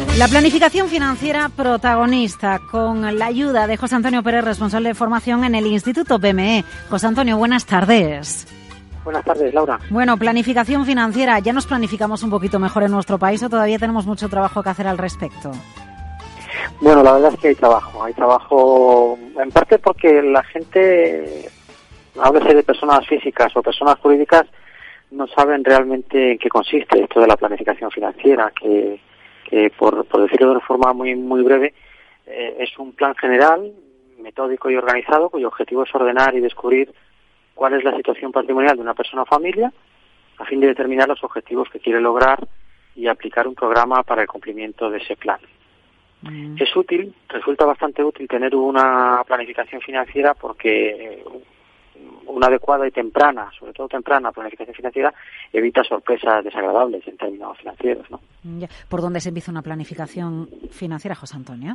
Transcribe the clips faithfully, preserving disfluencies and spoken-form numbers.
La planificación financiera protagonista, con la ayuda de José Antonio Pérez, responsable de formación en el Instituto P M E. José Antonio, buenas tardes. Buenas tardes, Laura. Bueno, planificación financiera, ¿ya nos planificamos un poquito mejor en nuestro país o todavía tenemos mucho trabajo que hacer al respecto? Bueno, la verdad es que hay trabajo, hay trabajo en parte porque la gente, háblese de personas físicas o personas jurídicas, no saben realmente en qué consiste esto de la planificación financiera, que, que por, por decirlo de una forma muy, muy breve, eh, es un plan general, metódico y organizado, cuyo objetivo es ordenar y descubrir cuál es la situación patrimonial de una persona o familia, a fin de determinar los objetivos que quiere lograr y aplicar un programa para el cumplimiento de ese plan. Mm. Es útil, resulta bastante útil tener una planificación financiera porque una adecuada y temprana, sobre todo temprana, planificación financiera evita sorpresas desagradables en términos financieros, ¿no? ¿Por dónde se empieza una planificación financiera, José Antonio?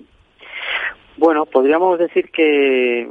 Bueno, podríamos decir que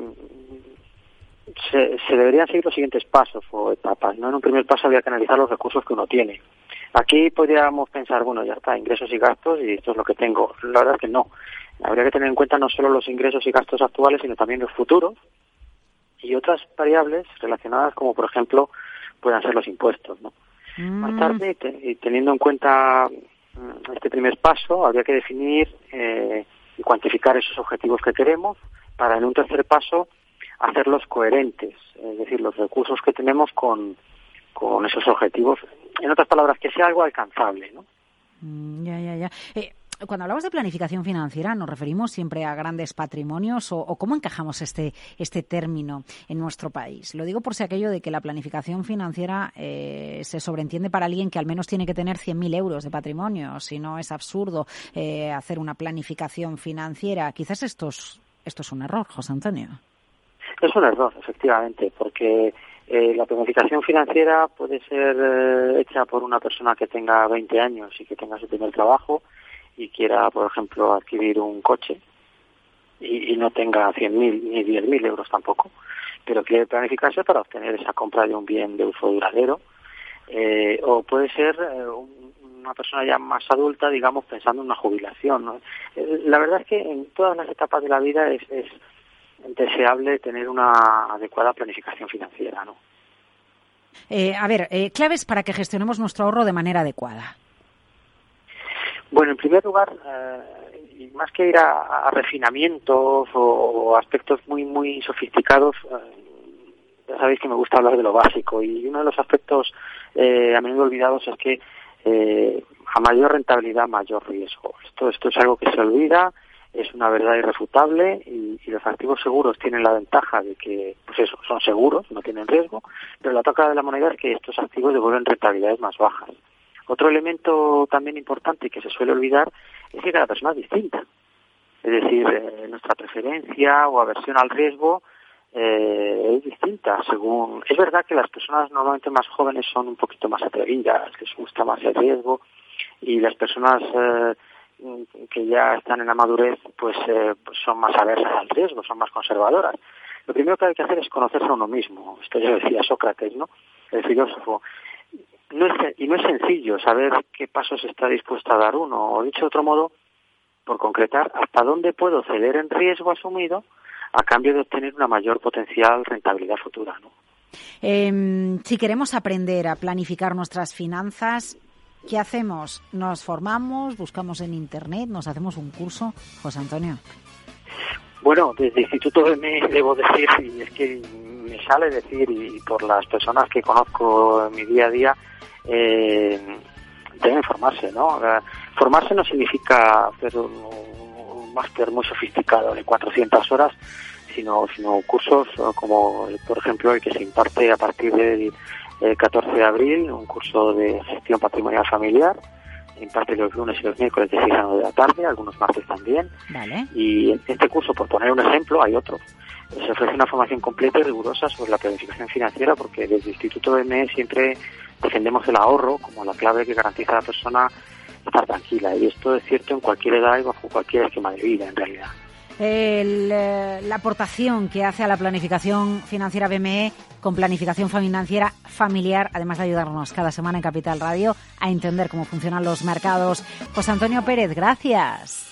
Se, se deberían seguir los siguientes pasos o etapas, ¿no? En un primer paso habría que analizar los recursos que uno tiene. Aquí podríamos pensar, bueno, ya está, ingresos y gastos y esto es lo que tengo. La verdad es que no. Habría que tener en cuenta no solo los ingresos y gastos actuales, sino también los futuros y otras variables relacionadas como, por ejemplo, puedan ser los impuestos, ¿no? Mm. Más tarde, y, te, y teniendo en cuenta este primer paso, habría que definir eh, y cuantificar esos objetivos que queremos para, en un tercer paso, hacerlos coherentes, es decir, los recursos que tenemos con, con esos objetivos. En otras palabras, que sea algo alcanzable, ¿no? Mm, ya, ya, ya. Eh, cuando hablamos de planificación financiera, ¿nos referimos siempre a grandes patrimonios o, o cómo encajamos este, este término en nuestro país? Lo digo por si aquello de que la planificación financiera eh, se sobreentiende para alguien que al menos tiene que tener cien mil euros de patrimonio, si no es absurdo eh, hacer una planificación financiera. Quizás esto es, esto es un error, José Antonio. Es un error, efectivamente, porque eh, la planificación financiera puede ser eh, hecha por una persona que tenga veinte años y que tenga su primer trabajo y quiera, por ejemplo, adquirir un coche y, y no tenga cien mil ni diez mil euros tampoco, pero quiere planificarse para obtener esa compra de un bien de uso duradero. Eh, o puede ser eh, un, una persona ya más adulta, digamos, pensando en una jubilación, ¿no? Eh, la verdad es que en todas las etapas de la vida es... es deseable tener una adecuada planificación financiera, ¿no? Eh, a ver, eh, claves para que gestionemos nuestro ahorro de manera adecuada. Bueno, en primer lugar, eh, y más que ir a, a refinamientos o, o aspectos muy, muy sofisticados, eh, ya sabéis que me gusta hablar de lo básico, y uno de los aspectos eh, a menudo olvidados es que eh, a mayor rentabilidad, mayor riesgo. Esto, esto es algo que se olvida. Es una verdad irrefutable y, y los activos seguros tienen la ventaja de que, pues eso, son seguros, no tienen riesgo, pero la otra cara de la moneda es que estos activos devuelven rentabilidades más bajas. Otro elemento también importante que se suele olvidar es que cada persona es distinta. Es decir, eh, nuestra preferencia o aversión al riesgo eh, es distinta según... Es verdad que las personas normalmente más jóvenes son un poquito más atrevidas, les gusta más el riesgo, y las personas... Eh, que ya están en la madurez, pues, eh, pues son más aversas al riesgo, son más conservadoras. Lo primero que hay que hacer es conocerse a uno mismo. Esto ya decía Sócrates, ¿no? El filósofo. No es, y no es sencillo saber qué pasos está dispuesto a dar uno. O dicho de otro modo, por concretar, hasta dónde puedo ceder en riesgo asumido a cambio de obtener una mayor potencial rentabilidad futura, ¿no? Eh, si queremos aprender a planificar nuestras finanzas, ¿qué hacemos? ¿Nos formamos? ¿Buscamos en Internet? ¿Nos hacemos un curso? José Antonio. Bueno, desde Instituto P M E debo decir, y es que me sale decir, y por las personas que conozco en mi día a día, eh, deben formarse, ¿no? Formarse no significa hacer un, un máster muy sofisticado de cuatrocientas horas, sino, sino cursos como, por ejemplo, el que se imparte a partir de... el catorce de abril, un curso de gestión patrimonial familiar, imparte los lunes y los miércoles de seis a nueve de la tarde, algunos martes también. Vale. Y en este curso, por poner un ejemplo, hay otro. Se ofrece una formación completa y rigurosa sobre la planificación financiera, porque desde el Instituto P M E siempre defendemos el ahorro como la clave que garantiza a la persona estar tranquila. Y esto es cierto en cualquier edad y bajo cualquier esquema de vida, en realidad. el, eh, la aportación que hace a la planificación financiera B M E con planificación financiera familiar, además de ayudarnos cada semana en Capital Radio a entender cómo funcionan los mercados. José Antonio Pérez, gracias.